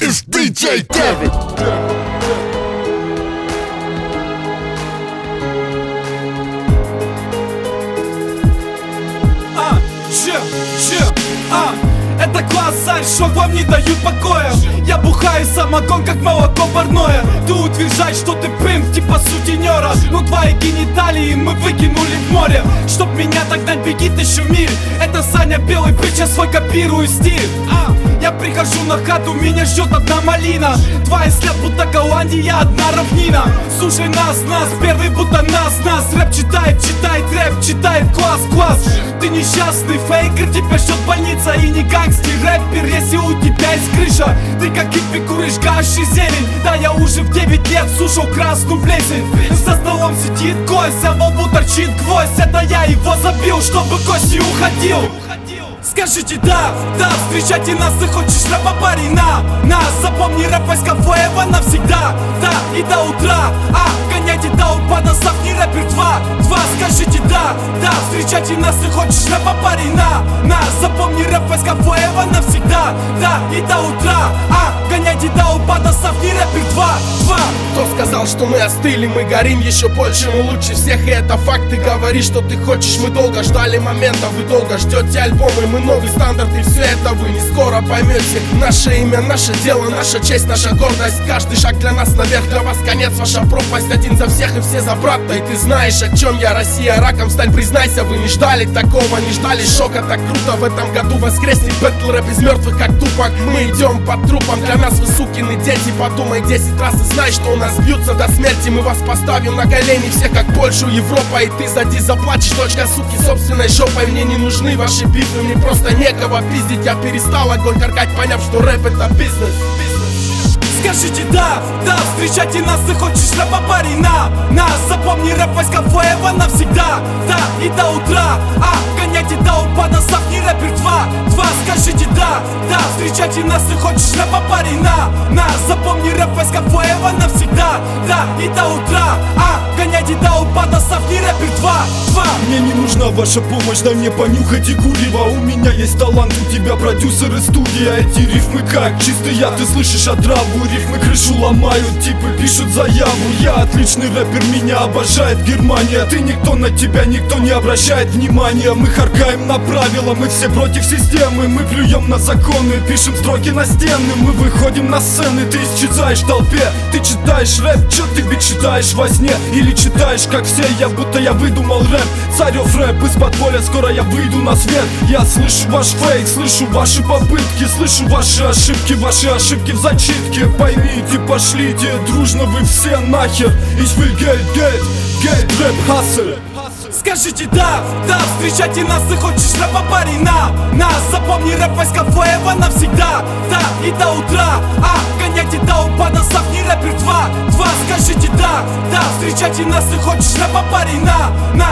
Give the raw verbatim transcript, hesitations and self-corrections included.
is ди джей David. А, че, че, а Это класс, шок вам не дают покоя. Я бухаю самогон, как молоко парное. Ты утверждаешь, что ты пимп, типа сутенера. Но твои гениталии мы выкинули в море. Чтоб меня догнать, беги тысячу миль. Это Саня Белый, bitch, я свой копирую стиль. а, Я прихожу на хату, меня ждет одна малина. Два взгляд, будто Голландия, одна равнина. Слушай нас, нас, первый будто нас, нас. Рэп читает, читает рэп, читает класс, класс. Ты несчастный фейкер, тебя ждет больница. И не гангстер, рэпер, если у тебя есть крыша. Ты как хиппи куришь гаш и зелень. Да я уже в девять лет слушал красную плесень. За столом сидит гость, а во лбу торчит гвоздь. Это я его забил, чтобы гость не уходил. Скажите да, да, встречайте нас, ты хочешь рэпа, парень, на нас. Запомни, рэп войскового навсегда. Да, и до утра, а, гоняйте до упада, не рэпер два, два. Скажите да, да, встречайте нас, ты хочешь рэпа, парень, на нас. Запомни, рэп войскового навсегда. Да, и до утра, а, гоняйте до упада, не рэпер два, два. Кто сказал, что мы остыли, мы горим еще больше, мы лучше всех, и это факт. Ты говоришь, что ты хочешь, мы долго ждали момента, вы долго ждете альбомы, мы новый стандарт, и все это вы не скоро поймете. Наше имя, наше дело, наша честь, наша гордость. Каждый шаг для нас наверх, для вас конец, ваша пропасть. Один за всех и все за брата. И ты знаешь, о чем я, Россия, раком стань, признайся. Вы не ждали такого, не ждали шока. Так круто в этом году воскреснет бэтл рэп из мертвых, как Тупак. Мы идем по трупам, для нас вы сукины дети. Подумай десять раз и знай, что у нас бьются до смерти. Мы вас поставим на колени, все как Польшу, Европа. И ты сзади заплачешь, дочка суки, собственной жопой. Мне не нужны ваши битвы, мне просто некого пиздить. Я перестал огонь каркать, поняв, что рэп это бизнес. Скажите да, да, встречайте нас, ты хочешь рэпа, парень, на нас. Запомни, рэп войскового навсегда. Да, и до утра, а, гоняйте до упада, не рэпер два, два. Скажите да, да, встречайте нас, ты хочешь рэпа, парень, на нас. Запомни, рэп войскового навсегда. Да, и до утра, а, гоняйте до упада, не рэпер два, два. Мне не нужна ваша помощь, да мне понюхать и курево. У меня есть талант, у тебя продюсер и студия. Эти рифмы как чистый яд, ты слышишь отраву. Рифмы крышу ломают, типы пишут заяву. Я отличный рэпер, меня обожает Германия. Ты никто, на тебя никто не обращает внимания. Мы харкаем на правила, мы все против системы. Мы плюем на законы, пишем строки на стены. Мы выходим на сцены, ты исчезаешь в толпе. Ты читаешь рэп, чё ты ведь читаешь во сне? Или читаешь как все, я будто я выдумал рэп. Царев рэп из подполья, скоро я выйду на свет. Я слышу ваш фейк, слышу ваши попытки. Слышу ваши ошибки, ваши ошибки в зачитке. Поймите, пошлите, дружно вы все нахер. Ich will Geld, Geld, Geld, Rap, Hustle. Скажите да, да, встречайте нас, ты хочешь рэпа, парень, на нас. Запомни, рэп войскового навсегда. Да, и до утра, а, гоняйте до упада, не рэпер два, два. Скажите да, да, встречайте нас, ты хочешь рэпа, парень, на нас.